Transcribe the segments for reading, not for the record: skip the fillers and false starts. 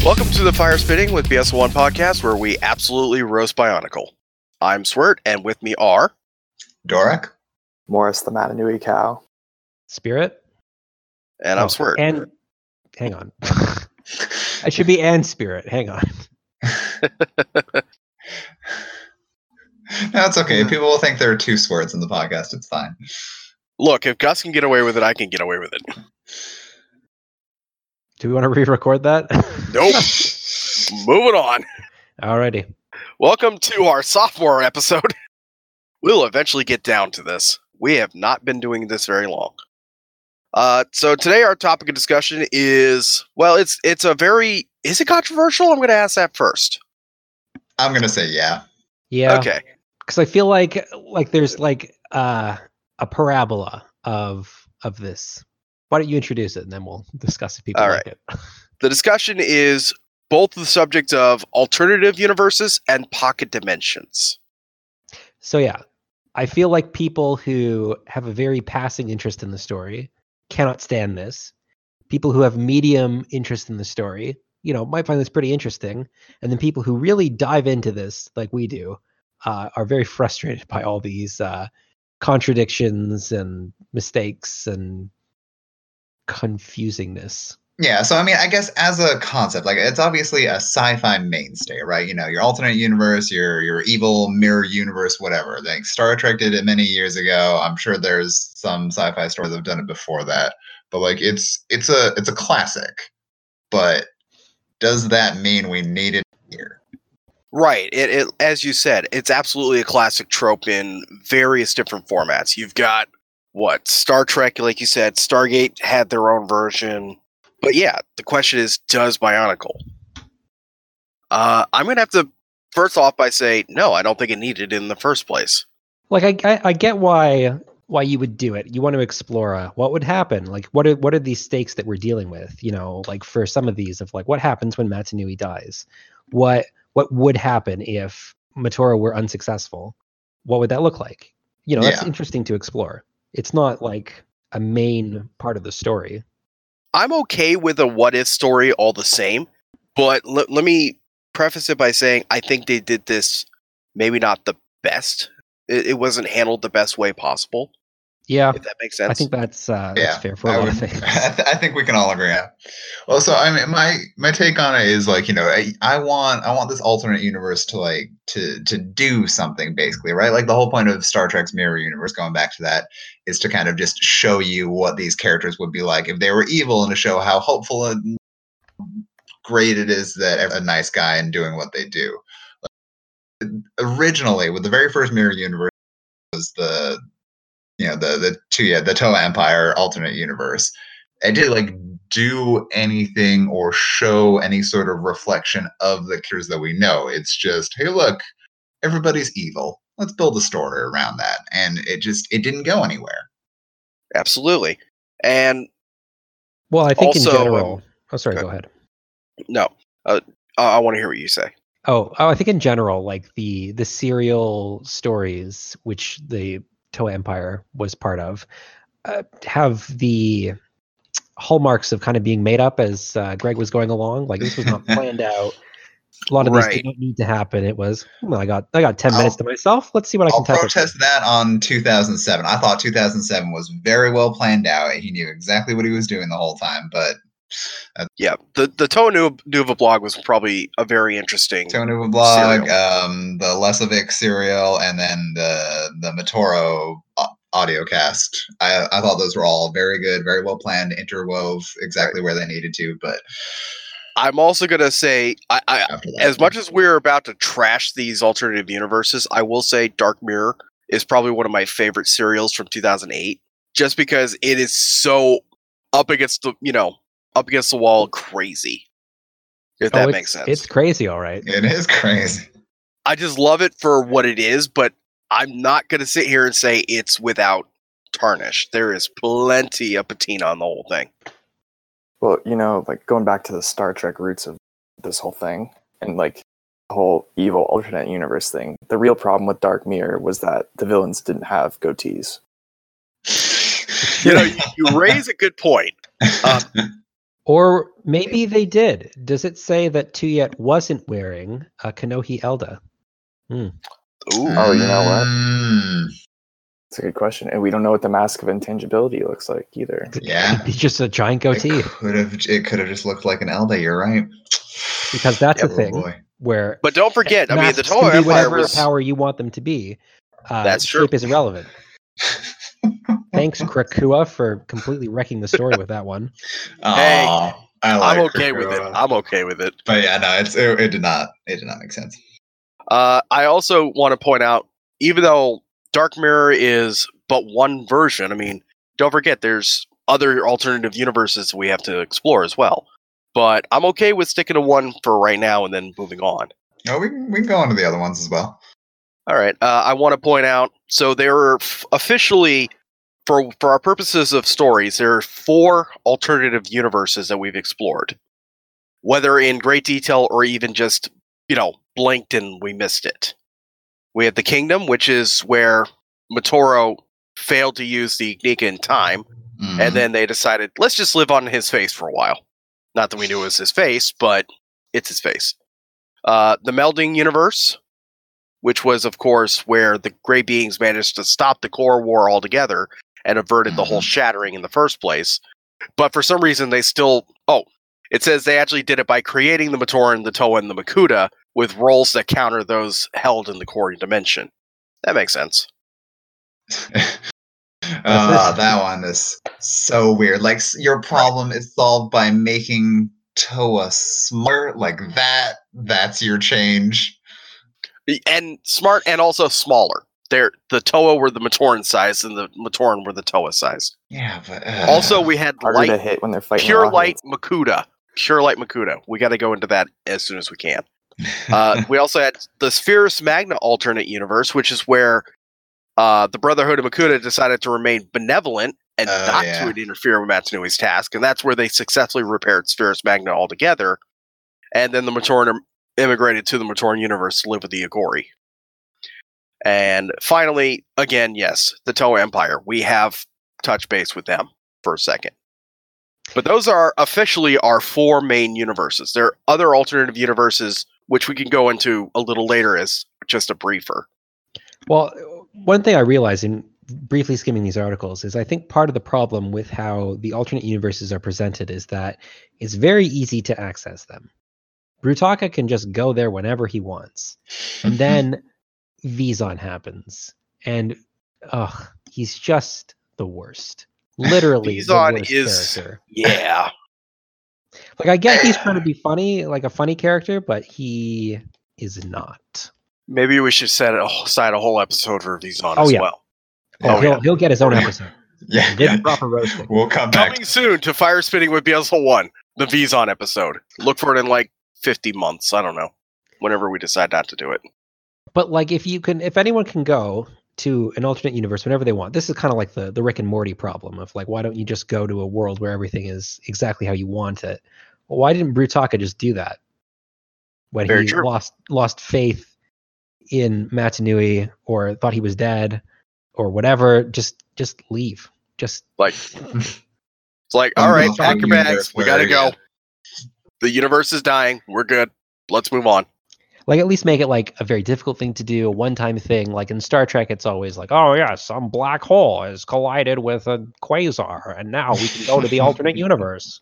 Welcome to the Fire Spitting with BS1 podcast, where we absolutely roast Bionicle. I'm Swirt, and with me are Dorak, Morris the Matanui cow, Spirit, and I'm Swirt. And hang on, I should be and Spirit. Hang on. No, it's okay. People will think there are two Swirts in the podcast. It's fine. Look, if Gus can get away with it, I can get away with it. Do we want to re-record that? Nope. Moving on. Alrighty. Welcome to our sophomore episode. We'll eventually get down to this. We have not been doing this very long. So today our topic of discussion is, well, it's a very, is it controversial? I'm going to ask that first. I'm going to say yeah. Yeah. Okay. Because I feel like there's like a parabola of this. Why don't you introduce it and then we'll discuss if people All like right. it. The discussion is both the subject of alternative universes and pocket dimensions. So yeah, I feel like people who have a very passing interest in the story cannot stand this. People who have medium interest in the story, might find this pretty interesting. And then people who really dive into this, like we do, are very frustrated by all these contradictions and mistakes and confusingness. Yeah, so I mean, I guess as a concept, like it's obviously a sci-fi mainstay, right? Your alternate universe, your evil mirror universe, whatever. Like Star Trek did it many years ago. I'm sure there's some sci-fi stories that have done it before that. But like it's a classic. But does that mean we need it here? Right. It as you said, it's absolutely a classic trope in various different formats. You've got Star Trek, like you said, Stargate had their own version. But yeah, the question is, does Bionicle? I'm going to have to first off by say, no, I don't think it needed it in the first place. Like I get why you would do it. You want to explore what would happen. Like what are these stakes that we're dealing with? Like for some of these of like what happens when Matanui dies? What would happen if Matoro were unsuccessful? What would that look like? That's interesting to explore. It's not like a main part of the story. I'm okay with a what if story all the same, but let me preface it by saying I think they did this maybe not the best. It wasn't handled the best way possible. Yeah, if that makes sense. I think that's fair for a lot of things. I think we can all agree. Yeah. Well, so I mean, my take on it is like, I want this alternate universe to do something basically, right? Like the whole point of Star Trek's mirror universe, going back to that, is to kind of just show you what these characters would be like if they were evil, and to show how hopeful and great it is that a nice guy and doing what they do. Originally, with the very first mirror universe was the Toa Empire alternate universe. It didn't do anything or show any sort of reflection of the characters that we know. It's just, hey, look, everybody's evil. Let's build a story around that. And it didn't go anywhere. Absolutely. And well, I think also, in general. Go ahead. No, I want to hear what you say. Oh, I think in general, like the serial stories, which the Toa Empire was part of, have the hallmarks of kind of being made up as Greg was going along. Like this was not planned out. A lot of these did not need to happen. It was, I got 10 minutes to myself. Let's see what I can I'll protest that on 2007. I thought 2007 was very well planned out. He knew exactly what he was doing the whole time. But yeah, the Toa Nuva blog was probably a very interesting Toa Nuva blog, the Lesovic serial, and then the Matoro audio cast. I thought those were all very good, very well planned, interwove exactly where they needed to. But I'm also going to say, as much as we're about to trash these alternative universes, I will say Dark Mirror is probably one of my favorite serials from 2008, just because it is so up against the wall crazy. If that makes sense. It's crazy, all right. It is crazy. I just love it for what it is, but I'm not going to sit here and say it's without tarnish. There is plenty of patina on the whole thing. Well, going back to the Star Trek roots of this whole thing, and like the whole evil alternate universe thing, the real problem with Dark Mirror was that the villains didn't have goatees. You raise a good point. Or maybe they did. Does it say that Tuyet wasn't wearing a Kanohi Elda? Ooh. Oh, you know what? Mm, That's a good question. And we don't know what the Mask of Intangibility looks like either. Yeah. Could be just a giant goatee. It could have just looked like an Elda. You're right. Because that's Yep. the Oh, thing boy. where But don't forget, I mean, the masks Toa can be Empire whatever was. power you want them to be. That's true. Shape is irrelevant. Thanks, Krakua, for completely wrecking the story with that one. Hey, Aw, I I'm like okay with it. Krakoa. I'm okay with it. But yeah, no, it did not make sense. I also want to point out, even though Dark Mirror is but one version, I mean, don't forget there's other alternative universes we have to explore as well. But I'm okay with sticking to one for right now and then moving on. Oh, we can go on to the other ones as well. All right. I want to point out, so there are officially, for our purposes of stories, there are 4 alternative universes that we've explored, whether in great detail or even just, blinked and we missed it. We have the Kingdom, which is where Motoro failed to use the Ignika in time, and then they decided, let's just live on his face for a while. Not that we knew it was his face, but it's his face. The Melding Universe, which was, of course, where the Grey Beings managed to stop the Core War altogether and averted the whole shattering in the first place. But for some reason, they still... Oh, it says they actually did it by creating the Matoran, the Toa, and the Makuta with roles that counter those held in the core dimension. That makes sense. That one is so weird. Like, your problem is solved by making Toa smart. Like, that's your change. And smart and also smaller. The Toa were the Matoran size and the Matoran were the Toa size. Yeah, but... Also, we had Harder to hit when they're fighting. Pure Light Makuta. Pure Light Makuta. We got to go into that as soon as we can. We also had the Spherus Magna alternate universe, which is where the Brotherhood of Makuta decided to remain benevolent and not to interfere with Matanui's task, and that's where they successfully repaired Spherus Magna altogether. And then the Matoran immigrated to the Matoran universe to live with the Agori. And finally, again, yes, the Toa Empire. We have touched base with them for a second. But those are officially our 4 main universes. There are other alternative universes, which we can go into a little later as just a briefer. Well, one thing I realized in briefly skimming these articles is I think part of the problem with how the alternate universes are presented is that it's very easy to access them. Brutaka can just go there whenever he wants. And then Vizon happens. And he's just the worst. Literally Vizon the worst is character. Yeah. Like, I get he's trying to be funny, like a funny character, but he is not. Maybe we should set aside a whole episode for Vizon as well. He'll get his own episode. Yeah. Get proper roasting. We'll come back. Coming soon to Fire Spinning with Beelzebub 1, the Vizon episode. Look for it in like 50 months. I don't know. Whenever we decide not to do it. But like, if anyone can go to an alternate universe whenever they want, this is kind of like the Rick and Morty problem of like, why don't you just go to a world where everything is exactly how you want it? Well, why didn't Brutaka just do that when he lost faith in Matanui or thought he was dead or whatever? Just leave. Just like it's like, all right, pack your bags. We gotta go. The universe is dying. We're good. Let's move on. Like, at least make it like a very difficult thing to do, a one-time thing. Like in Star Trek, it's always like, oh yeah, some black hole has collided with a quasar, and now we can go to the alternate universe.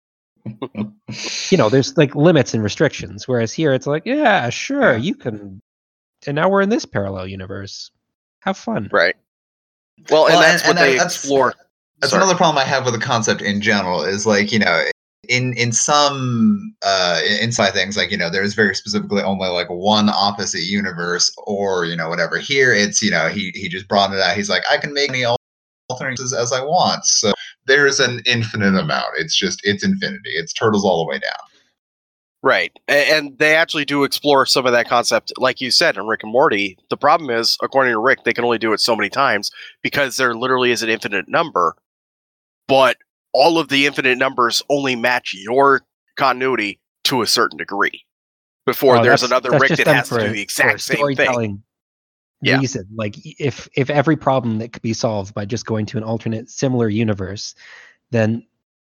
There's like limits and restrictions. Whereas here, it's like, yeah, sure, you can. And now we're in this parallel universe. Have fun. Right. Well, and that's what they explore. That's another problem I have with the concept in general is like, in some inside things, like, there's very specifically only like one opposite universe or, whatever. Here it's, he just brought it out. He's like, I can make any alternatives as I want. So there's an infinite amount. It's infinity. It's turtles all the way down. Right. And they actually do explore some of that concept. Like you said in Rick and Morty, the problem is, according to Rick, they can only do it so many times because there literally is an infinite number. But all of the infinite numbers only match your continuity to a certain degree before there's another Rick that has to do the exact same thing. Reason. Like, if every problem that could be solved by just going to an alternate similar universe, then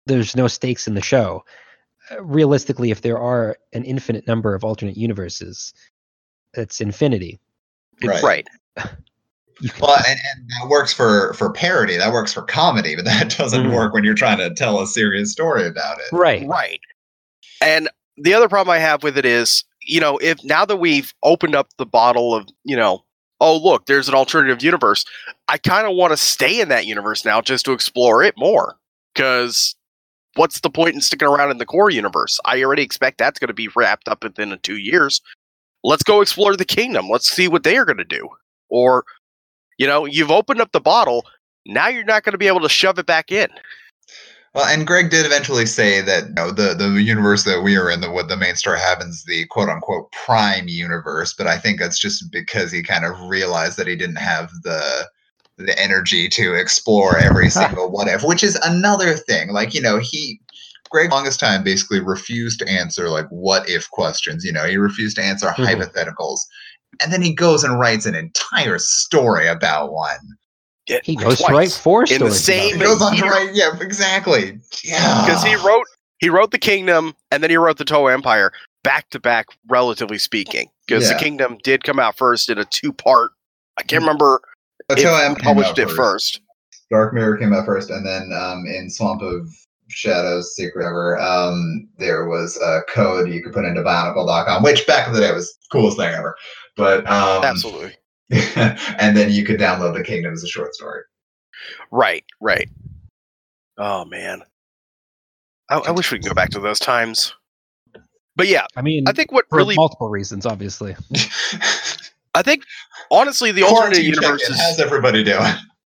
there's no stakes in the show. Realistically, if there are an infinite number of alternate universes, it's infinity. Right. Well, and that works for parody. That works for comedy, but that doesn't work when you're trying to tell a serious story about it. Right. And the other problem I have with it is, if now that we've opened up the bottle of, oh, look, there's an alternative universe, I kind of want to stay in that universe now just to explore it more. Because what's the point in sticking around in the core universe? I already expect that's going to be wrapped up within 2 years. Let's go explore the kingdom. Let's see what they are going to do. Or, you've opened up the bottle. Now you're not going to be able to shove it back in. Well, and Greg did eventually say that the universe that we are in, what the main story happens, the quote unquote prime universe. But I think that's just because he kind of realized that he didn't have the energy to explore every single what if, which is another thing. Like, Greg longest time basically refused to answer like what if questions. He refused to answer hypotheticals. And then he goes and writes an entire story about one. He goes to write 4 stories. In the same he goes on to write, yeah, exactly. Yeah. Because he wrote The Kingdom and then he wrote The Toho Empire back to back, relatively speaking. Because The Kingdom did come out first in a 2-part. I can't remember if he published it first. Dark Mirror came out first, and then in Swamp of Shadows, Secret Ever, there was a code you could put into Bionicle.com, which back in the day was the coolest thing ever. But absolutely. And then you could download The Kingdom as a short story. Right. Oh man, I wish we could go back to those times. But yeah, I mean, I think what for really multiple reasons, obviously. I think honestly, the alternate universes. How's everybody doing?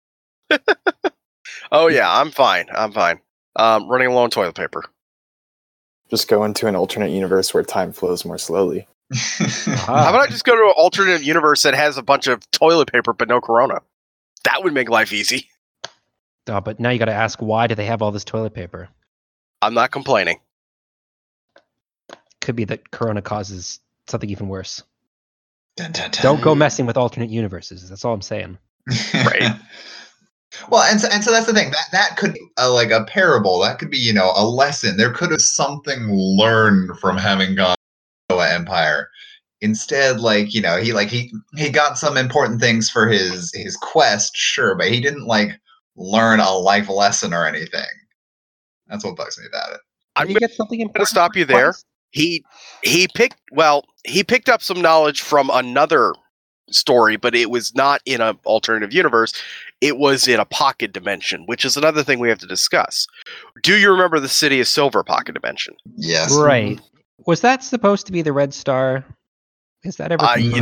Oh yeah, I'm fine. Running low on toilet paper. Just go into an alternate universe where time flows more slowly. How about I just go to an alternate universe that has a bunch of toilet paper but no corona? That would make life easy. Oh, but now you got to ask, why do they have all this toilet paper? I'm not complaining. Could be that corona causes something even worse. Dun, dun, dun. Don't go messing with alternate universes. That's all I'm saying. Right. Well, and so that's the thing. That could be like a parable. That could be, a lesson. There could have something learned from having gone to Empire. Instead, he got some important things for his quest, sure, but he didn't learn a life lesson or anything. That's what bugs me about it. I'm going to stop you there. He picked up some knowledge from another story, but it was not in an alternative universe. It was in a pocket dimension, which is another thing we have to discuss. Do you remember the City of Silver pocket dimension? Yes. Right. Was that supposed to be the Red Star? Is that ever?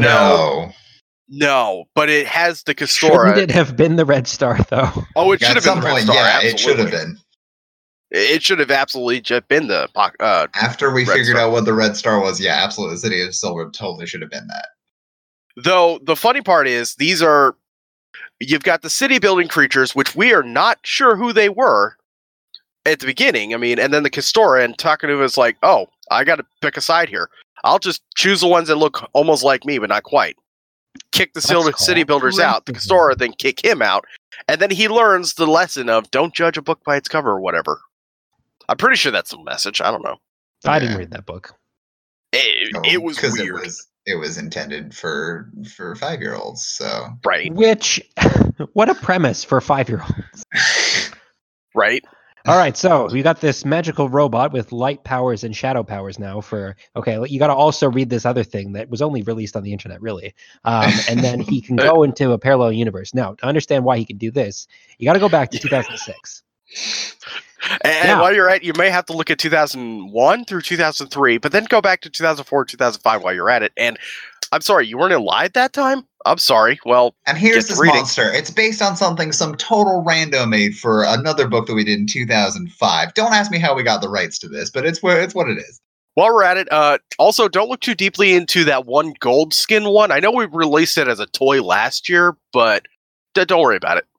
No, but it has the Castora. Shouldn't it have been the Red Star, though? Oh, it should have been the Red Star. Yeah, it should have been. It should have absolutely just been the after we figured out what the Red Star was, yeah, absolutely. The City of Silver totally should have been that. Though the funny part is you've got the city building creatures, which we are not sure who they were at the beginning. I mean, and then the Castora, and Takanuva's like, oh, I got to pick a side here. I'll just choose the ones that look almost like me, but not quite. Kick the city builders out. The Castora then kick him out. And then he learns the lesson of don't judge a book by its cover or whatever. I'm pretty sure that's the message. I don't know. I didn't read that book. It was weird. It was intended for 5-year-olds, so right. Which, what a premise for 5-year-olds. Right. All right, so we got this magical robot with light powers and shadow powers now. You got to also read this other thing that was only released on the internet, really. And then he can go into a parallel universe. Now, to understand why he can do this, you got to go back to 2006. And while you're at, you may have to look at 2001 through 2003, but then go back to 2004, 2005 while you're at it. And I'm sorry, you weren't alive at that time? I'm sorry. Well, and here's this monster. It's based on some total rando made for another book that we did in 2005. Don't ask me how we got the rights to this, but it's what it is. While we're at it, also don't look too deeply into that one gold skin one. I know we released it as a toy last year, but don't worry about it.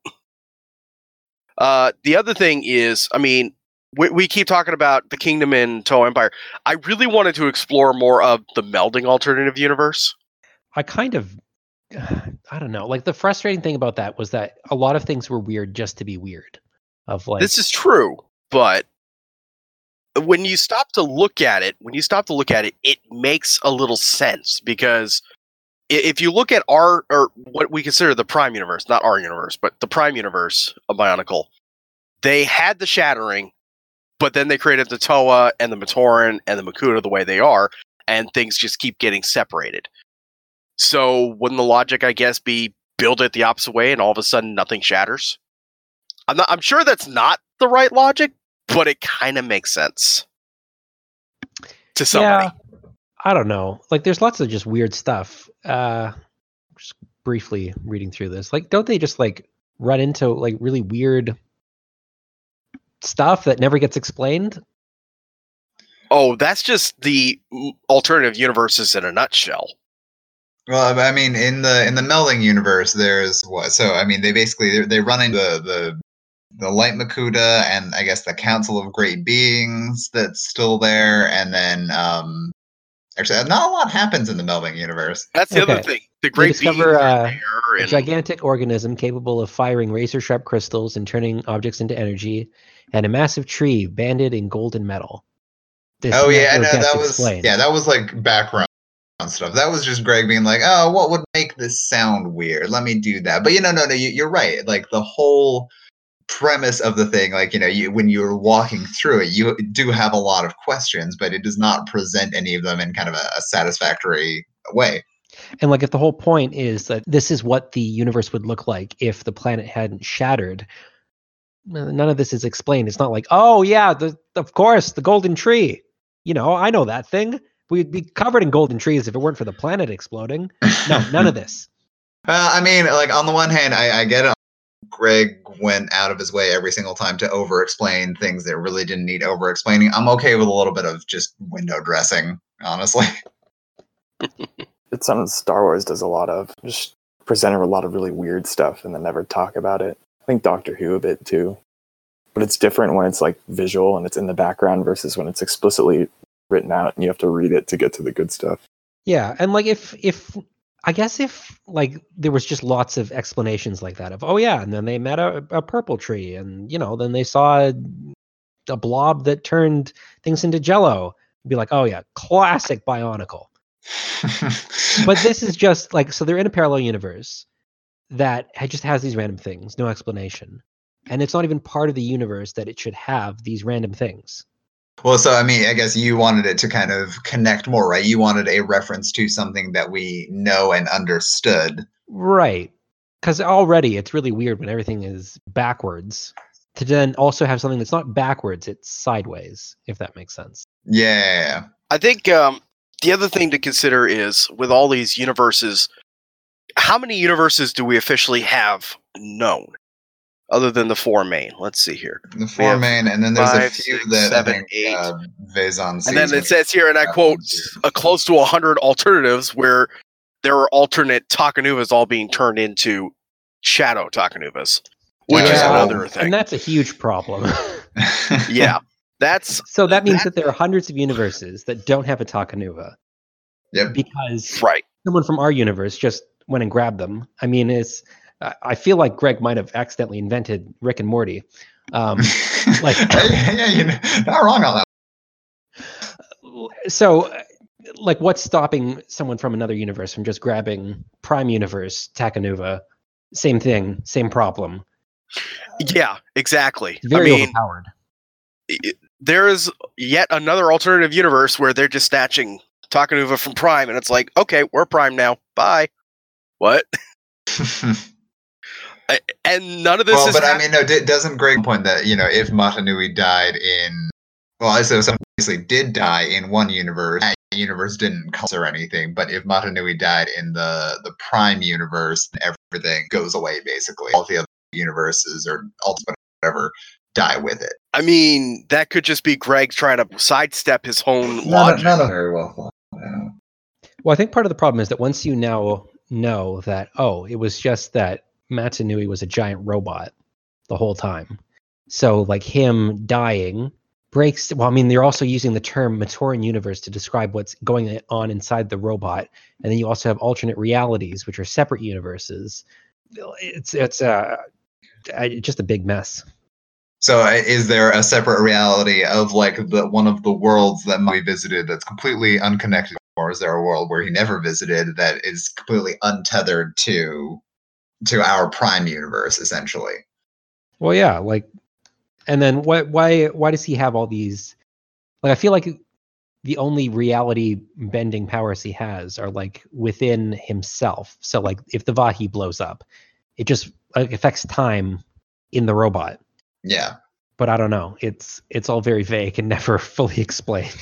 The other thing is, I mean, we keep talking about the Kingdom and Toho Empire. I really wanted to explore more of the melding alternative universe. I don't know. Like, the frustrating thing about that was that a lot of things were weird just to be weird. This is true, but when you stop to look at it, it makes a little sense, because if you look at our, or what we consider the Prime universe, not our universe, but the Prime universe of Bionicle, they had the Shattering, but then they created the Toa and the Matoran and the Makuta the way they are, and things just keep getting separated. So wouldn't the logic, I guess, be build it the opposite way and all of a sudden nothing shatters? I'm sure that's not the right logic, but it kind of makes sense to somebody. Yeah, I don't know. Like, there's lots of just weird stuff. Just briefly reading through this, like, don't they just like run into like really weird stuff that never gets explained? Oh, that's just the alternative universes in a nutshell. Well, I mean, in the melding universe, there's what? So, I mean, they run into the Light Makuta, and I guess the Council of Great Beings that's still there, and then actually, not a lot happens in the melding universe. That's the other thing. The Great Beings discover are there, a gigantic organism capable of firing razor-sharp crystals and turning objects into energy, and a massive tree banded in golden metal. This Oh yeah, never no, gets that was explained. that was like background stuff. That was just Greg being like, "Oh, what would make this sound weird? Let me do that." But no, you're right. Like the whole premise of the thing, like when you're walking through it, you do have a lot of questions, but it does not present any of them in kind of a satisfactory way. And like, if the whole point is that this is what the universe would look like if the planet hadn't shattered, none of this is explained. It's not like, oh yeah, of course, the golden tree. I know that thing. We'd be covered in golden trees if it weren't for the planet exploding. No, none of this. I mean, like, on the one hand, I get it. Greg went out of his way every single time to over-explain things that really didn't need over-explaining. I'm okay with a little bit of just window dressing, honestly. It's something Star Wars does a lot of. Just present a lot of really weird stuff and then never talk about it. I think Doctor Who a bit too. But it's different when it's like visual and it's in the background versus when it's explicitly written out and you have to read it to get to the good stuff. Yeah, and like if like there was just lots of explanations like that of, oh yeah, and then they met a purple tree, and then they saw a blob that turned things into jello. Be like, oh yeah, classic Bionicle. But this is just like, so they're in a parallel universe that just has these random things, no explanation. And it's not even part of the universe that it should have these random things. Well, so I mean, I guess you wanted it to kind of connect more, right? You wanted a reference to something that we know and understood. Right. Because already it's really weird when everything is backwards, to then also have something that's not backwards, it's sideways, if that makes sense. Yeah. I think the other thing to consider is, with all these universes, how many universes do we officially have known? Other than the four main. Let's see here. The four main, and then there's 5, a few 6, that 7, I think 8. Vaison sees. And then it says here, and I quote, close to 100 alternatives where there are alternate Takanuvas all being turned into Shadow Takanuvas, which is another thing. And that's a huge problem. Yeah. So that means that there are hundreds of universes that don't have a Takanuva. Yep. Because right. Someone from our universe just went and grabbed them. I mean, I feel like Greg might have accidentally invented Rick and Morty. Like, yeah, you're not wrong on that. So, like, what's stopping someone from another universe from just grabbing Prime Universe Takanuva? Same thing, same problem. Yeah, exactly. Very overpowered. There is yet another alternative universe where they're just snatching Takanuva from Prime, and it's like, okay, we're Prime now. Bye. What? And none of this is. But I mean, no. Doesn't Greg point that if Matanui died in, so some obviously did die in one universe. That universe didn't cause or anything. But if Matanui died in the Prime universe, everything goes away basically. All the other universes or ultimate whatever die with it. I mean, that could just be Greg trying to sidestep his own logic. Not very well thought. Yeah. Well, I think part of the problem is that once you now know that, it was just that Matanui was a giant robot the whole time. So, like, him dying breaks. Well, I mean, they're also using the term Matoran universe to describe what's going on inside the robot, and then you also have alternate realities, which are separate universes. It's just a big mess. So is there a separate reality of like one of the worlds that Maui visited that's completely unconnected, or is there a world where he never visited that is completely untethered to our prime universe, essentially? Well, yeah, like, and then why does he have all these? Like, I feel like the only reality bending powers he has are like within himself. So like, if the Vahi blows up, it just like affects time in the robot. Yeah. But I don't know. It's all very vague and never fully explained.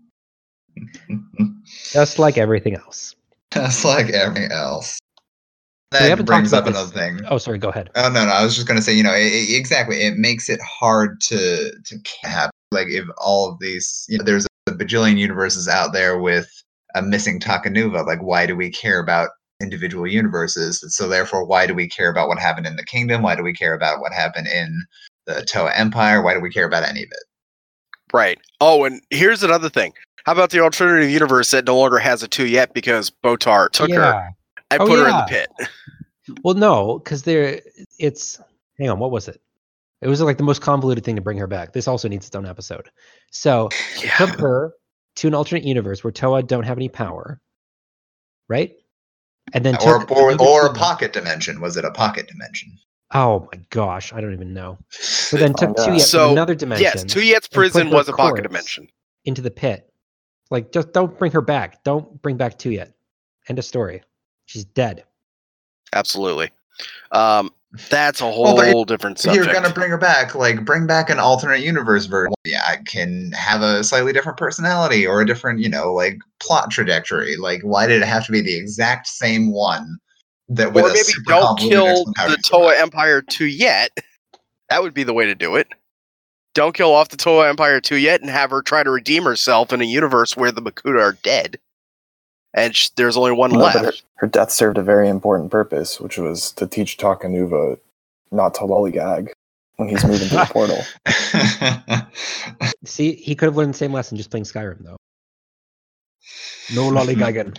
Just like everything else. Just like everything else. So we That haven't brings talked up about another thing. Oh, sorry. Go ahead. Oh no, I was just gonna say, exactly. It makes it hard to have like if all of these, there's a bajillion universes out there with a missing Takanuva. Like, why do we care about individual universes? So therefore, why do we care about what happened in the kingdom? Why do we care about what happened in the Toa Empire? Why do we care about any of it? Right. Oh, and here's another thing. How about the alternative universe that no longer has a 2 yet because Botar took her and put her in the pit? Well, no, because hang on, what was it? It was like the most convoluted thing to bring her back. This also needs its own episode. So it took her to an alternate universe where Toa don't have any power, right? And then or a pocket dimension. Was it a pocket dimension? Oh my gosh, I don't even know. But then took Tuyet from another dimension. Yes, Tuyet's prison was a pocket dimension. Into the pit. Like, just don't bring her back. Don't bring back Tuyet. End of story. She's dead. Absolutely. That's a whole different subject. If you're gonna bring her back, like bring back an alternate universe version. Yeah, I can have a slightly different personality or a different, like plot trajectory. Like, why did it have to be the exact same one? Or maybe don't kill the Toa Empire 2 yet. That would be the way to do it. Don't kill off the Toa Empire 2 yet and have her try to redeem herself in a universe where the Makuta are dead. And there's only one left. But her death served a very important purpose, which was to teach Takanuva not to lollygag when he's moving to the portal. See, he could have learned the same lesson just playing Skyrim, though. No lollygagging.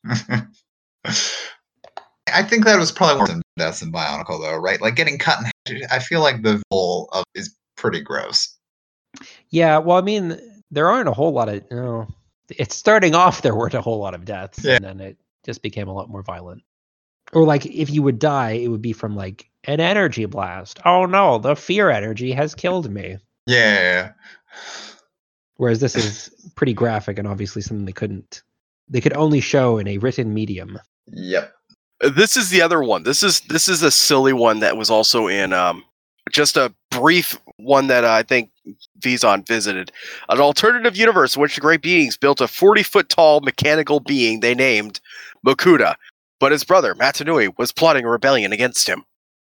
I think that was probably more than deaths in Bionicle, though, right? Like getting cut in half, I feel like the visual is pretty gross. Yeah, well, I mean, there aren't a whole lot of... It's starting off, there weren't a whole lot of deaths, and then it just became a lot more violent. Or like, if you would die, it would be from like an energy blast. Oh no, the fear energy has killed me. Yeah. Whereas this is pretty graphic and obviously something they could only show in a written medium. Yep. This is the other one. This is a silly one that was also in just a brief one that I think Vizon visited. An alternative universe in which the great beings built a 40-foot tall mechanical being they named Makuta, but his brother Matanui was plotting a rebellion against him.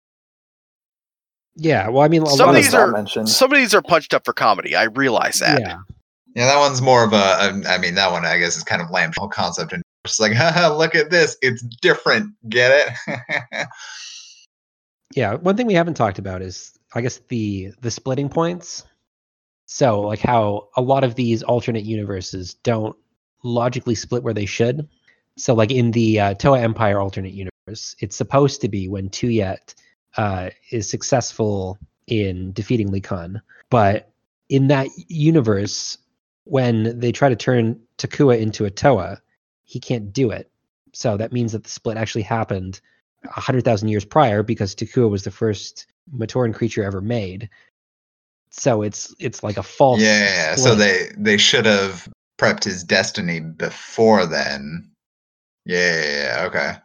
Yeah, well, I mean, some of these are punched up for comedy. I realize that. Yeah, that one's more of I mean, that one I guess is kind of lame whole concept, and just like, haha, look at this, it's different. Get it? Yeah, one thing we haven't talked about is, I guess, the splitting points. So, like how a lot of these alternate universes don't logically split where they should. So, like in the Toa Empire alternate universe, it's supposed to be when Tuyet is successful in defeating Lee Kun. But in that universe, when they try to turn Takua into a Toa, he can't do it. So that means that the split actually happened 100,000 years prior because Takua was the first Matoran creature ever made. So it's like a false split. So they should have prepped his destiny before then. Yeah, okay.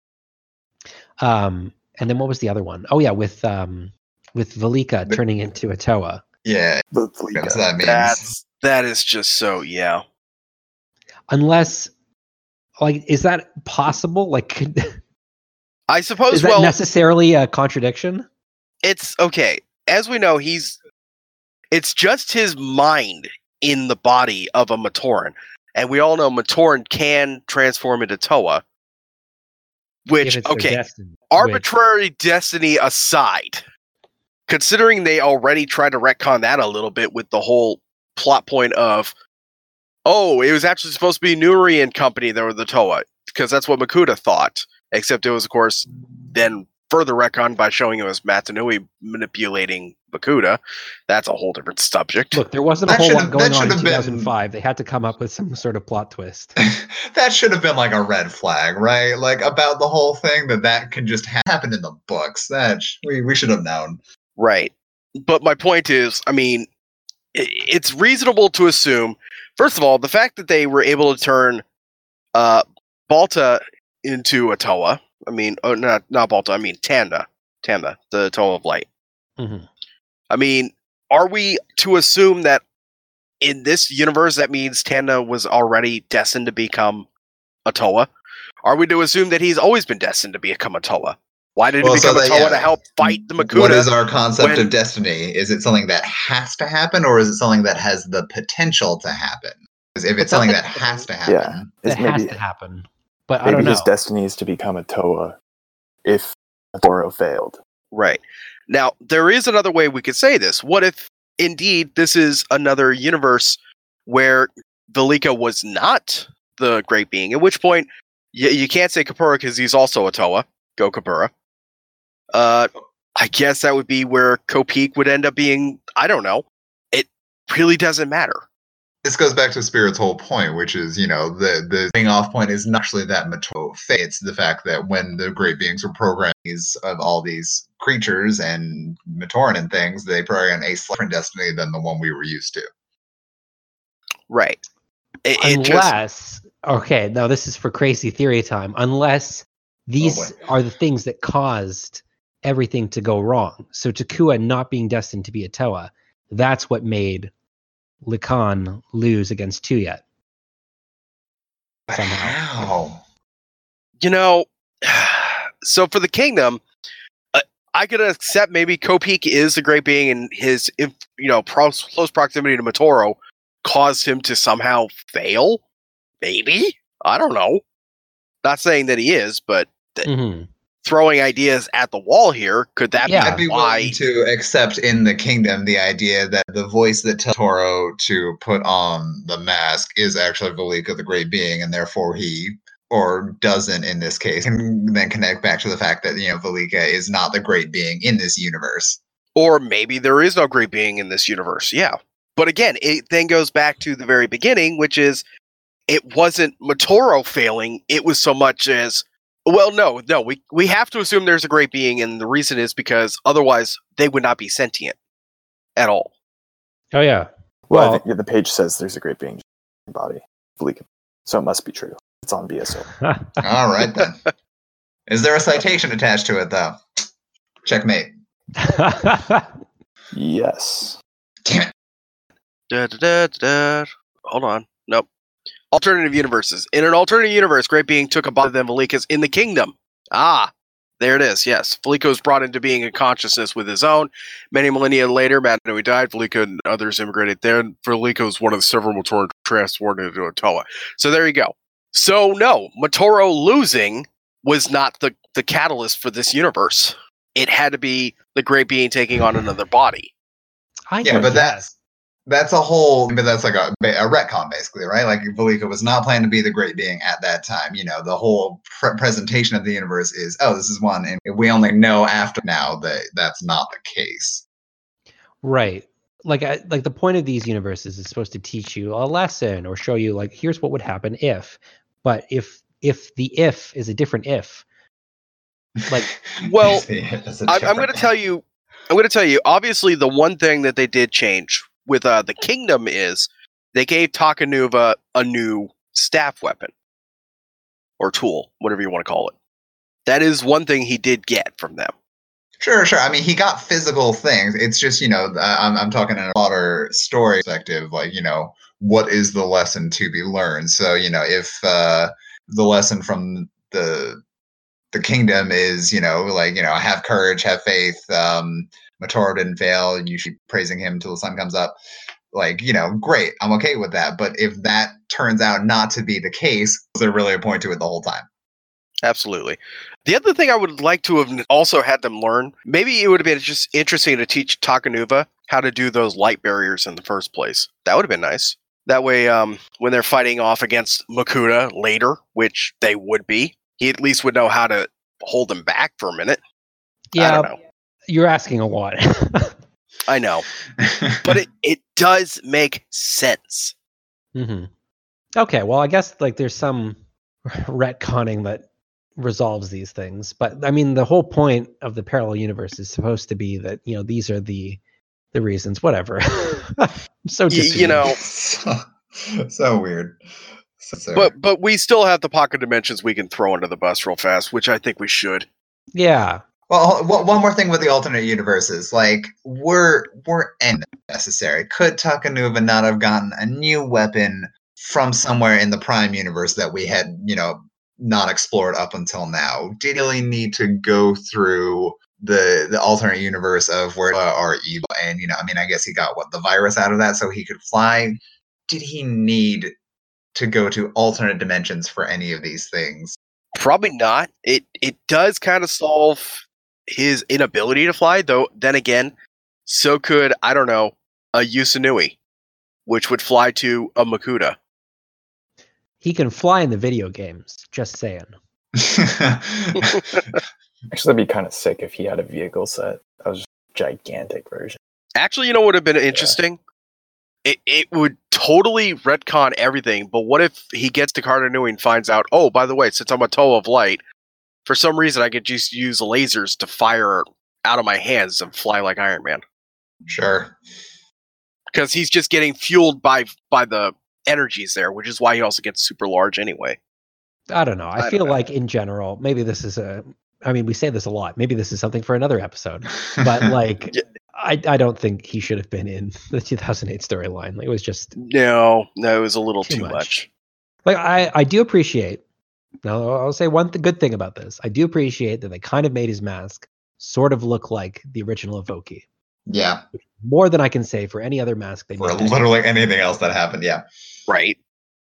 And then what was the other one? Oh yeah, with Velika turning into a Toa. Yeah, that's what that means. That is just so Unless, like, is that possible? Like, I suppose. Is that necessarily a contradiction? It's okay. As we know, it's just his mind in the body of a Matoran, and we all know Matoran can transform into Toa. Which, okay, arbitrary destiny aside, considering they already tried to retcon that a little bit with the whole plot point of, it was actually supposed to be Nuri and company that were the Toa, because that's what Makuta thought. Except it was, of course, then further retconned by showing him as Matanui manipulating Makuta. That's a whole different subject. Look, there wasn't a That whole should lot have- going that on should in have been- 2005. They had to come up with some sort of plot twist. That should have been like a red flag, right? Like about the whole thing that could just happen in the books. We should have known. Right. But my point is, I mean, it's reasonable to assume, first of all, the fact that they were able to turn Balta into a Toa. I mean, not Balta, I mean Tanda, the Toa of Light. Mm-hmm. I mean, are we to assume that in this universe that means Tanda was already destined to become a Toa? Are we to assume that he's always been destined to become a Toa? Why did he become a Toa to help fight the Makuta? What is our concept of destiny? Is it something that has to happen, or is it something that has the potential to happen? Because if it's something that has to happen, It has to happen. But I don't know. Maybe his destiny is to become a Toa if Toro failed. Right. Now, there is another way we could say this. What if, indeed, this is another universe where Velika was not the Great Being, at which point, you can't say Kapura because he's also a Toa. Go Kapura. I guess that would be where Kopik would end up being, I don't know. It really doesn't matter. this goes back to Spirit's whole point, which is, you know, the thing off point is not actually that Mato fate. It's the fact that when the great beings were programming of all these creatures and Matoran and things, they programmed a different destiny than the one we were used to. Right. Okay, now this is for crazy theory time. Unless these are the things that caused everything to go wrong. So Takua not being destined to be a Toa, that's what made Likan lose against Tuyet. Wow. You know, so for the kingdom, I could accept maybe Kopik is the great being and his, close proximity to Matoro caused him to somehow fail. Maybe? I don't know. Not saying that he is, but throwing ideas at the wall here, could that I'd be be why? willing to accept in the kingdom the idea that the voice that tells Toro to put on the mask is actually Velika, the great being, and therefore he, or doesn't in this case, can then connect back to the fact that, Velika is not the great being in this universe. Or maybe there is no great being in this universe, yeah. But again, it then goes back to the very beginning, which is, it wasn't Matoro failing, it was so much as, well, no, we have to assume there's a great being, and the reason is because otherwise they would not be sentient at all. Oh, yeah. Well, I think the page says there's a great being in your body, Velika. So it must be true. It's on BSO. All right, then. Is there a citation attached to it, though? Checkmate. Yes. Damn it. Hold on. Nope. Alternative universes. In an alternative universe, Great Being took a body than Velika's in the kingdom. Ah, there it is. Yes. Velika was brought into being in consciousness with his own. Many millennia later, Matanui died. Velika and others immigrated there. Velika was one of the several Matoran transformed into a Toa. So there you go. So no, Matoro losing was not the catalyst for this universe. It had to be the Great Being taking on another body. But that's a whole, but that's like a retcon, basically, right? Like Velika was not planned to be the great being at that time. The whole presentation of the universe is, this is one, and we only know after now that that's not the case. Right. Like the point of these universes is supposed to teach you a lesson or show you, like, here's what would happen if. But if the if is a different if, like, well, I'm going to tell you. Obviously, the one thing that they did change with the kingdom is they gave Takanuva a new staff weapon or tool, whatever you want to call it. That is one thing he did get from them. Sure. I mean, he got physical things. It's just, I'm talking in a broader story perspective, like, what is the lesson to be learned? So, if the lesson from the kingdom is, have courage, have faith, Matoro didn't fail, and you should be praising him until the sun comes up. Like, great. I'm okay with that. But if that turns out not to be the case, is there really a point to it the whole time? Absolutely. The other thing I would like to have also had them learn, maybe it would have been just interesting to teach Takanuva how to do those light barriers in the first place. That would have been nice. That way, when they're fighting off against Makuta later, which they would be, he at least would know how to hold them back for a minute. Yeah, I don't know. You're asking a lot. I know, but it does make sense. Mm-hmm. Okay, well, I guess like there's some retconning that resolves these things, but I mean, the whole point of the parallel universe is supposed to be that these are the reasons. Whatever. I'm so deceived. So weird. So But we still have the pocket dimensions we can throw under the bus real fast, which I think we should. Yeah. Well, one more thing with the alternate universes, like were necessary. Could Takanuva not have gotten a new weapon from somewhere in the Prime universe that we had, not explored up until now? Did he really need to go through the alternate universe of where are evil? And I guess he got the virus out of that, so he could fly. Did he need to go to alternate dimensions for any of these things? Probably not. It does kind of solve his inability to fly, though. Then again, so could, I don't know, a Yusunui, which would fly to a Makuta. He can fly in the video games. Just saying. Actually, that'd be kind of sick if he had a vehicle set. That was just a gigantic version. Actually, what would have been interesting? It would totally retcon everything, but what if he gets to Cardanui and finds out, oh, by the way, since I'm a toe of light, for some reason I could just use lasers to fire out of my hands and fly like Iron Man. Sure. Because he's just getting fueled by the energies there, which is why he also gets super large anyway. I don't know. I feel like in general, maybe this is we say this a lot. Maybe this is something for another episode. But like, I don't think he should have been in the 2008 storyline. Like, it was just no, it was a little too much. Like, I do appreciate. Now, I'll say one good thing about this. I do appreciate that they kind of made his mask sort of look like the original Evoki. Yeah. More than I can say for any other mask they made. For literally anything else that happened, yeah. Right.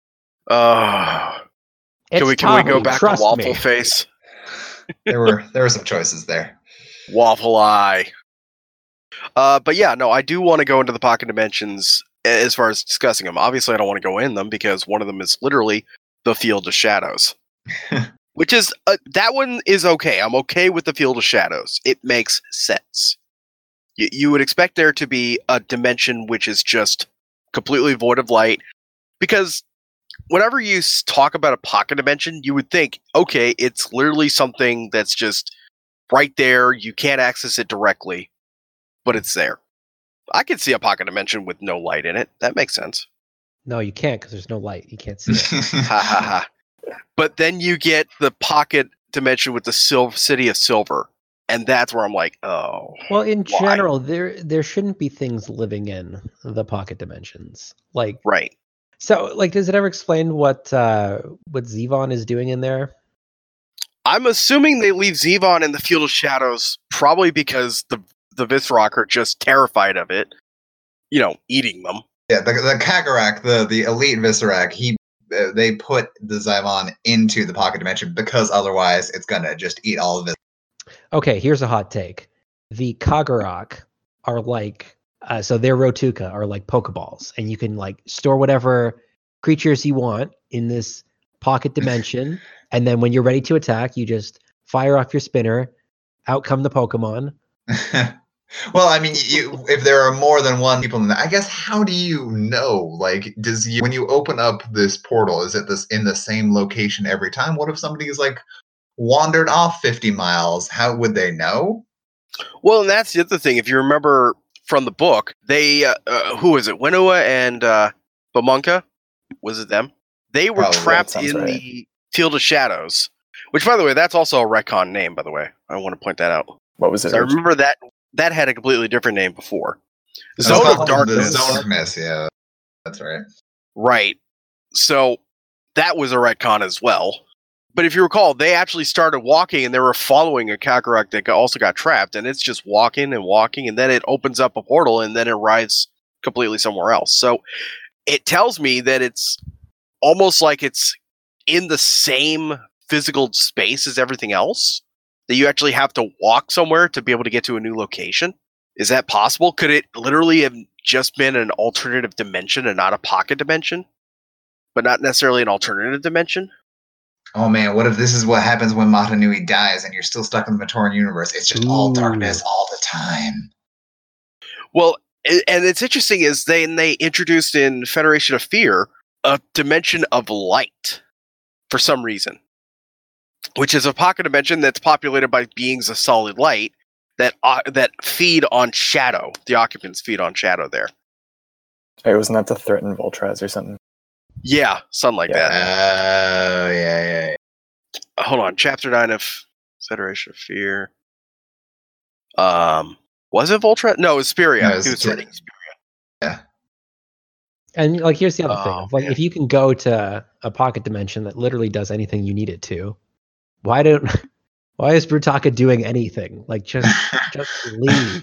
Can we go back to Waffle Face? There were some choices there. Waffle Eye. But yeah, no, I do want to go into the pocket dimensions as far as discussing them. Obviously, I don't want to go in them because one of them is literally the Field of Shadows. Which is, that one is okay. I'm okay with the Field of Shadows. It makes sense. You would expect there to be a dimension which is just completely void of light, because whenever you talk about a pocket dimension, you would think, okay, it's literally something that's just right there. You can't access it directly, but it's there. I could see a pocket dimension with no light in it. That makes sense. No, you can't because there's no light. You can't see it. Ha ha ha. But then you get the pocket dimension with the City of Silver. And that's where I'm like, oh. Well, in general, there shouldn't be things living in the pocket dimensions. Like, right. So, like, does it ever explain what Zevon is doing in there? I'm assuming they leave Zevon in the Field of Shadows probably because the Viscerock are just terrified of it, eating them. Yeah, the Kagarak, the elite Viscerock, they put the Zevon into the pocket dimension because otherwise it's gonna just eat all of it. Okay, here's a hot take. The Kagarak are like, so their Rotuka are like Pokeballs, and you can like store whatever creatures you want in this pocket dimension, and then when you're ready to attack, you just fire off your spinner, out come the Pokemon. Well, I mean, if there are more than one people in that, I guess, how do you know? Like, when you open up this portal, is it in the same location every time? What if somebody's like wandered off 50 miles? How would they know? Well, and that's the other thing. If you remember from the book, they, who was it? Winua and Bamunka? Was it them? They were trapped in the Field of Shadows, which, by the way, that's also a retcon name, by the way. I want to point that out. What was it? I remember that had a completely different name before. Zone of Darkness. The Zone of Darkness, yeah. That's right. Right. So that was a retcon as well. But if you recall, they actually started walking and they were following a Kagarak that also got trapped, and it's just walking, and then it opens up a portal and then it arrives completely somewhere else. So it tells me that it's almost like it's in the same physical space as everything else, that you actually have to walk somewhere to be able to get to a new location. Is that possible? Could it literally have just been an alternative dimension and not a pocket dimension? But not necessarily an alternative dimension? Oh man, what if this is what happens when Mata Nui dies and you're still stuck in the Matoran universe? It's just all darkness all the time. Well, and it's interesting is they introduced in Federation of Fear a dimension of light for some reason, which is a pocket dimension that's populated by beings of solid light that feed on shadow. The occupants feed on shadow there. Hey, wasn't that to threaten Voltraz or something? Yeah, something like that. Oh, yeah. Hold on, Chapter 9 of Federation of Fear. Was it Voltraz? No, it was Speria. No, He was threatening Speria. Yeah. And like, here's the other thing: Oh, like, man. if you can go to a pocket dimension that literally does anything you need it to, why is Brutaka doing anything? Like, just leave.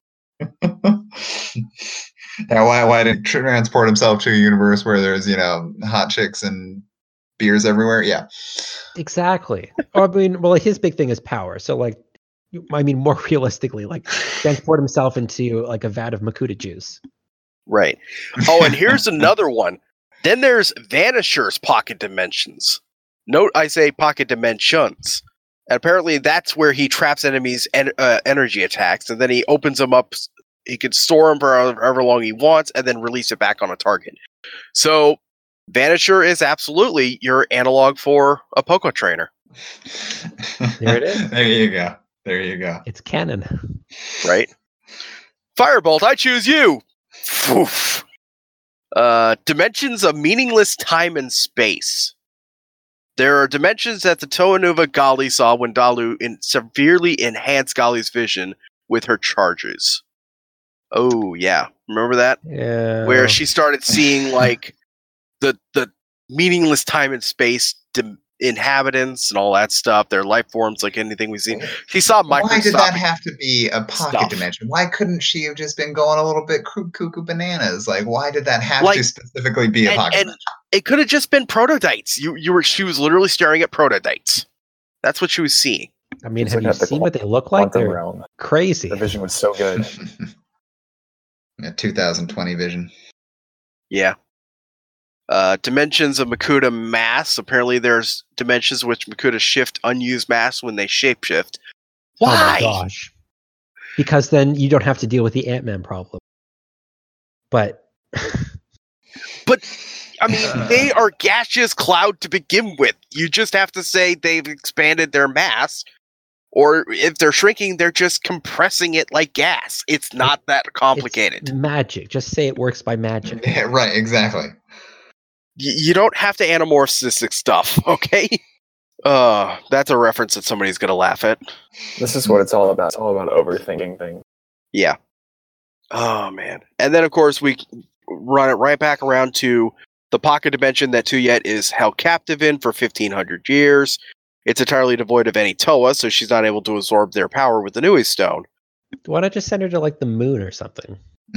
Yeah, why didn't transport himself to a universe where there's, hot chicks and beers everywhere? Yeah. Exactly. Or, I mean, well, his big thing is power. So, like, I mean, more realistically, like, transport himself into like a vat of Makuta juice. Right. Oh, and here's another one. Then there's Vanisher's pocket dimensions. Note I say pocket dimensions. And apparently that's where he traps enemies' energy attacks, and then he opens them up. He could store them for however long he wants, and then release it back on a target. So Vanisher is absolutely your analog for a Poco trainer. There it is. There you go. It's canon. Right? Firebolt, I choose you! Oof. Dimensions of meaningless time and space. There are dimensions that the Toanuva Gali saw when Dalu severely enhanced Gali's vision with her charges. Oh, yeah. Remember that? Yeah. Where she started seeing, like, the meaningless time and space inhabitants and all that stuff, their life forms, like anything we've seen. She saw microscopic. Why did that have to be a pocket stuff. dimension? Why couldn't she have just been going a little bit cuckoo bananas? Like, why did that have to specifically be a pocket dimension? It could have just been prototypes. She was literally staring at prototypes. That's what she was seeing. I mean, It's have like you at the seen what they look like? Quantum They're realm. crazy. The vision was so good. Yeah, 2020 vision. Yeah. Dimensions of Makuta mass. Apparently there's dimensions which Makuta shift unused mass when they shapeshift. Why? Oh my gosh. Because then you don't have to deal with the Ant-Man problem. But I mean, they are gaseous cloud to begin with. You just have to say they've expanded their mass, or if they're shrinking, they're just compressing it like gas. It's not that complicated. It's magic. Just say it works by magic. Yeah, right, exactly. You don't have to anamorphistic stuff, okay? That's a reference that somebody's going to laugh at. This is what it's all about. It's all about overthinking things. Yeah. Oh, man. And then, of course, we run it right back around to the pocket dimension that Tuyet is held captive in for 1,500 years. It's entirely devoid of any Toa, so she's not able to absorb their power with the Nui Stone. Why not just send her to, like, the moon or something?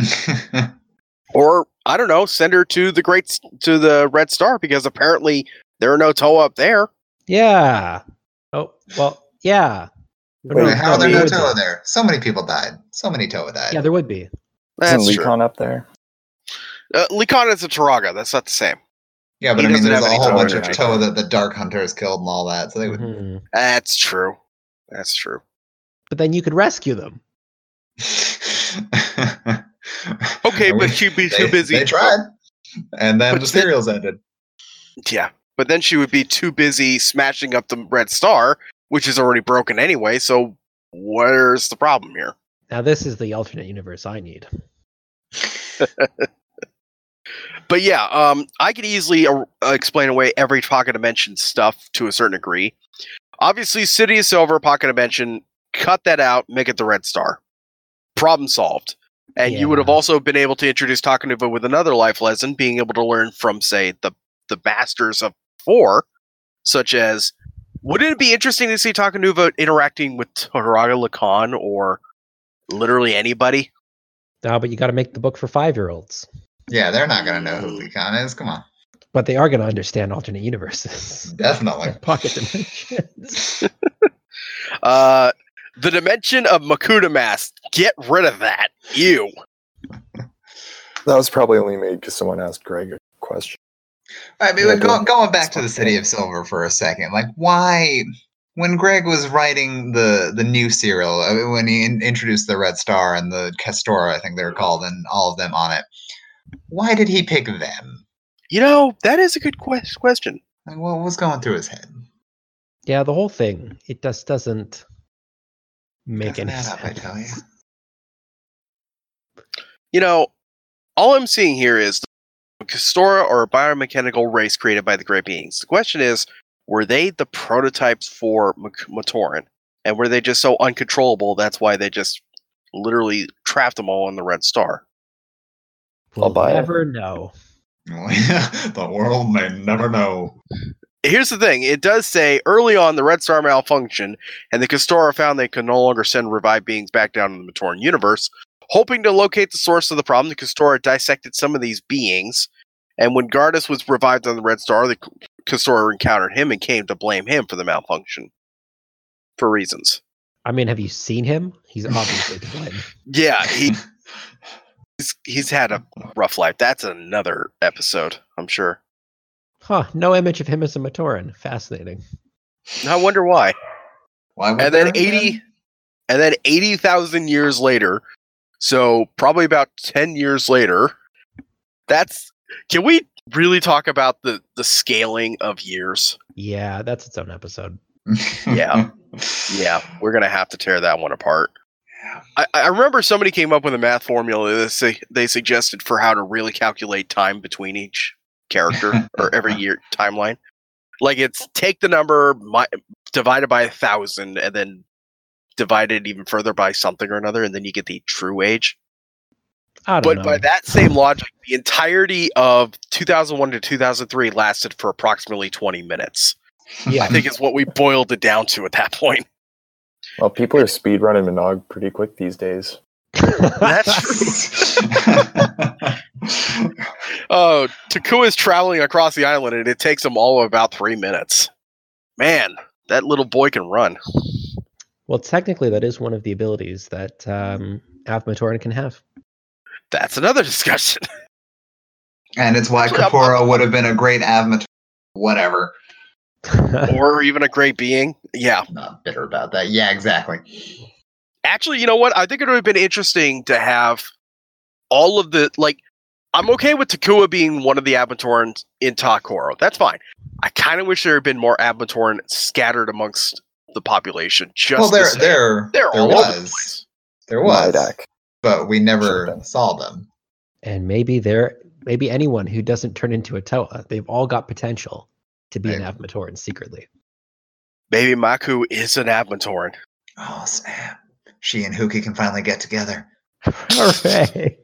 Or, I don't know, send her to the Red Star, because apparently there are no Toa up there. Yeah. Oh, well, yeah. Wait, how are there no Toa there? So many people died. So many Toa died. Yeah, there would be. That's Isn't true. Lekon up there? Lekon is a Turaga. That's not the same. Yeah, but He I mean, doesn't there's have a any whole Toa bunch of energy. Toa that the Dark Hunters killed and all that, so they would. Mhm. That's true. That's true. But then you could rescue them. Okay, but she'd be too busy. They tried, and then But the serials ended. Yeah, but then she would be too busy smashing up the Red Star, which is already broken anyway, so where's the problem here? Now, this is the alternate universe I need. But yeah, I could easily explain away every pocket dimension stuff to a certain degree. Obviously, City of Silver, pocket dimension, cut that out, make it the Red Star. Problem solved. And you would have Yeah. also been able to introduce Takanuva with another life lesson, being able to learn from, say, the masters of 4, such as, wouldn't it be interesting to see Takanuva interacting with Turaga Lekon or literally anybody? No, but you got to make the book for 5-year-olds. Yeah, they're not gonna know who Lekon is. Come on, But they are going to understand alternate universes. definitely. Pocket dimensions. The dimension of Makuta Mass. Get rid of that. Ew. That was probably only made because someone asked Greg a question. I mean, Yeah, going back to the it's City of Silver for a second, like why, when Greg was writing the new serial, when he introduced the Red Star and the Castora, I think they were called, and all of them on it, why did he pick them? That is a good question. Like, what was going through his head? Yeah, the whole thing, it just doesn't make Doesn't any add sense. up, I tell you. All I'm seeing here is the Castora or a biomechanical race created by the Great Beings. The question is, were they the prototypes for Matoran? And were they just so uncontrollable, that's why they just literally trapped them all on the Red Star? We'll buy it. never know. The world may never know. Here's the thing. It does say, early on, the Red Star malfunctioned, and the Castora found they could no longer send revived beings back down in the Matoran universe. Hoping to locate the source of the problem, the Castora dissected some of these beings, and when Gardas was revived on the Red Star, the Castora encountered him and came to blame him for the malfunction. For reasons. I mean, have you seen him? He's obviously to blame. Yeah, he's had a rough life. That's another episode, I'm sure. Huh, no image of him as a Matoran. Fascinating. I wonder why. Why would And then 80,000 years later, so probably about 10 years later, can we really talk about the scaling of years? Yeah, that's its own episode. Yeah. Yeah, we're going to have to tear that one apart. I remember somebody came up with a math formula that they suggested for how to really calculate time between each character or every year timeline. Like it's take the number divided by 1,000 and then divide it even further by something or another, and then you get the true age. I don't know. By that same logic, the entirety of 2001 to 2003 lasted for approximately 20 minutes. Yeah. I think is what we boiled it down to at that point. Well, people are speedrunning Mnog pretty quick these days. That's true. Oh, Takua's traveling across the island, and it takes him all of about 3 minutes. Man, that little boy can run. Well, technically, that is one of the abilities that Av-Matoran can have. That's another discussion. And it's why Kapora would have been a great Avmator. Whatever. Or even a great being. Yeah. Not bitter about that. Yeah, exactly. Actually, you know what? I think it would have been interesting to have all of the, like, I'm okay with Takua being one of the Avmatorans in Takoro. That's fine. I kind of wish there had been more Avmatoran scattered amongst the population. Just there all over the place. There was. Mydak. But we never saw them. And maybe anyone who doesn't turn into a Toa, they've all got potential to be an Avmatoran secretly. Maybe Maku is an Avmatoran. Oh, snap. She and Huki can finally get together. Hooray!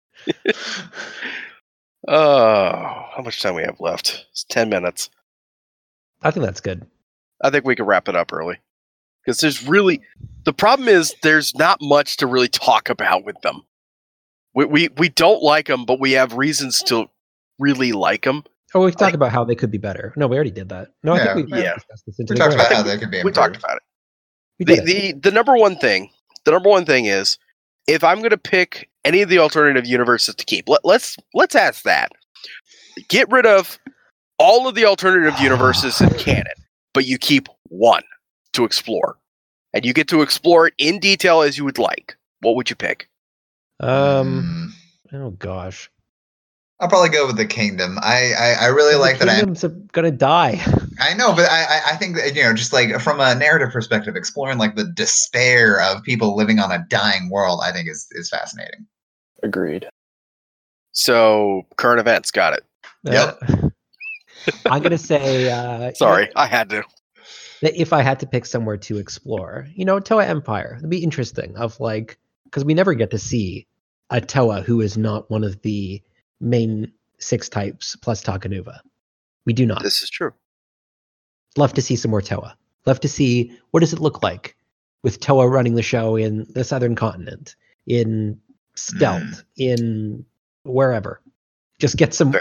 How much time we have left? It's 10 minutes. I think that's good. I think we can wrap it up early. Because the problem is there's not much to really talk about with them. We don't like them, but we have reasons to really like them. Oh, we talked about how they could be better. No, we already did that. No, I think we discussed this. We talked about how they could be improved. We talked about it. The number one thing is, if I'm going to pick any of the alternative universes to keep, let's ask that. Get rid of all of the alternative universes in canon, but you keep one to explore, and you get to explore it in detail as you would like. What would you pick? Oh gosh. I'll probably go with the Kingdom. I really like that. The Kingdom's gonna die. I know, but I think that, just like from a narrative perspective, exploring like the despair of people living on a dying world, I think is fascinating. Agreed. So current events, got it. Yep. I'm gonna say. Sorry, I had to. That if I had to pick somewhere to explore, Toa Empire, it'd be interesting. Because we never get to see a Toa who is not one of the main 6 types plus Takanuva. We do not. This is true. Love to see some more Toa. Love to see what does it look like with Toa running the show in the southern continent, in stealth, in wherever. Just get some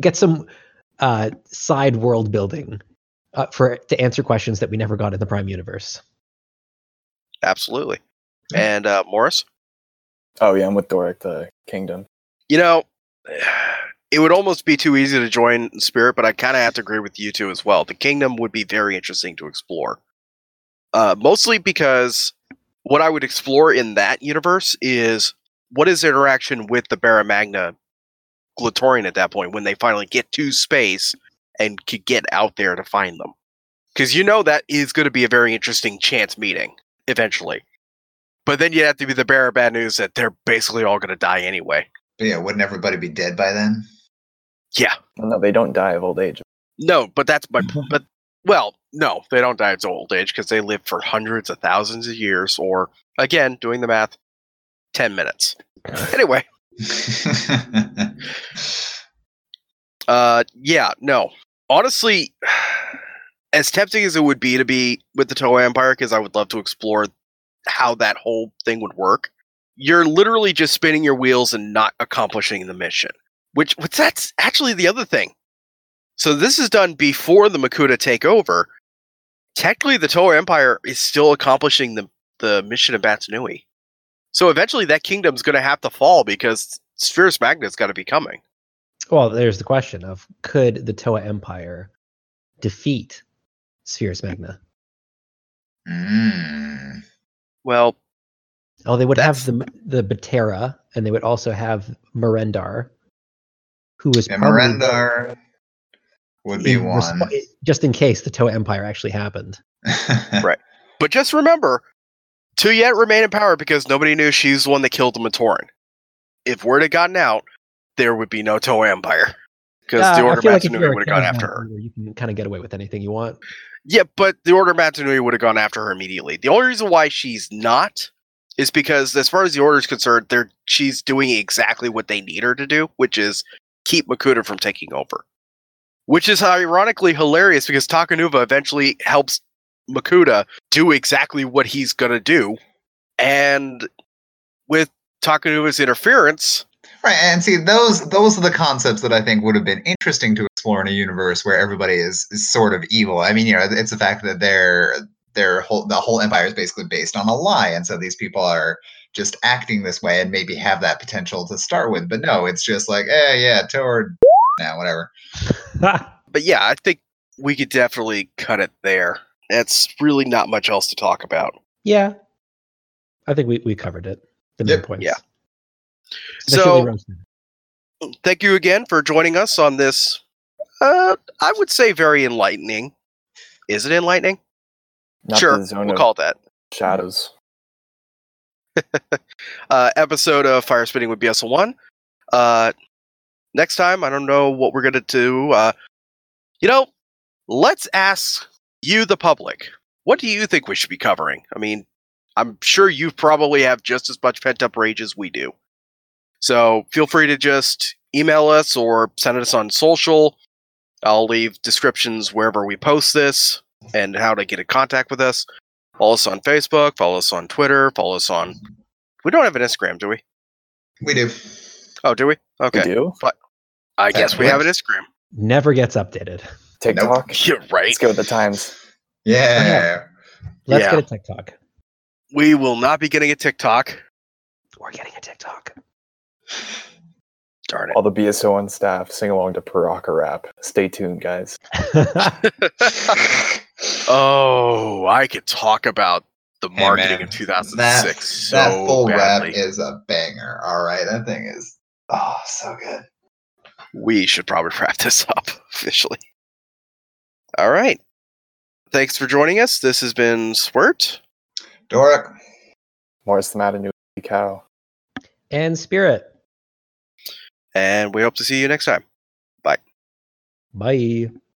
side world building to answer questions that we never got in the Prime universe. Absolutely. And Morris? Oh yeah, I'm with Doric, the Kingdom. it would almost be too easy to join Spirit, but I kind of have to agree with you two as well. The Kingdom would be very interesting to explore. Mostly because what I would explore in that universe is what is the interaction with the Barra Magna Glatorian at that point when they finally get to space and could get out there to find them. Because that is going to be a very interesting chance meeting eventually. But then you have to be the bearer of bad news that they're basically all going to die anyway. But yeah, wouldn't everybody be dead by then? Yeah. Well, no, they don't die of old age. No, but that's my... no, they don't die of old age because they live for hundreds of thousands of years or, again, doing the math, 10 minutes. Anyway. Yeah, no. Honestly, as tempting as it would be to be with the Toei Empire, because I would love to explore how that whole thing would work, you're literally just spinning your wheels and not accomplishing the mission. Which that's actually the other thing. So this is done before the Makuta take over. Technically, the Toei Empire is still accomplishing the mission of Batanui. So eventually that kingdom's going to have to fall because Spherus Magna's got to be coming. Well, there's the question of, could the Toei Empire defeat Spherus Magna? Well... Oh, they would have the Batera, and they would also have Merendar, who was probably... Merendar would be one. Just in case the Toei Empire actually happened. Right. But just remember, to yet remain in power because nobody knew she's the one that killed the Matoran. If word had gotten out, there would be no Toei Empire. Because the Order of Matanui would have gone after her. You can kind of get away with anything you want. Yeah, but the Order of Matanui would have gone after her immediately. The only reason why she's not is because, as far as the Order is concerned, she's doing exactly what they need her to do, which is keep Makuta from taking over. Which is ironically hilarious because Takanuva eventually helps Makuta do exactly what he's going to do. And with Takanuva's interference... Right, and see, those are the concepts that I think would have been interesting to explore in a universe where everybody is sort of evil. I mean, it's the fact that the whole empire is basically based on a lie, and so these people are just acting this way and maybe have that potential to start with. But no, it's just like, toward now, whatever. But yeah, I think we could definitely cut it there. That's really not much else to talk about. Yeah. I think we covered it. The main points. Yeah. So, thank you again for joining us on this, I would say very enlightening. Is it enlightening? Sure, we'll call it that. Shadows. Episode of Fire Spitting with BSL1. Next time, I don't know what we're going to do. Let's ask you, the public, what do you think we should be covering? I mean, I'm sure you probably have just as much pent-up rage as we do. So feel free to just email us or send us on social. I'll leave descriptions wherever we post this and how to get in contact with us. Follow us on Facebook, follow us on Twitter, follow us on... We don't have an Instagram, do we? We do. Oh, do we? Okay. We do? But I guess we have an Instagram. Never gets updated. TikTok? Nope. You're right. Let's go with the times. Yeah. Let's get a TikTok. We will not be getting a TikTok. We're getting a TikTok. Darn it. All the BSO1 staff sing along to Paraka rap. Stay tuned, guys. Oh, I could talk about the marketing in 2006 that full badly. rap is a banger. All right, that thing is so good. We should probably wrap this up officially. All right. Thanks for joining us. This has been Swirt. Doric. Morris the Matanui cow. And Spirit. And we hope to see you next time. Bye. Bye.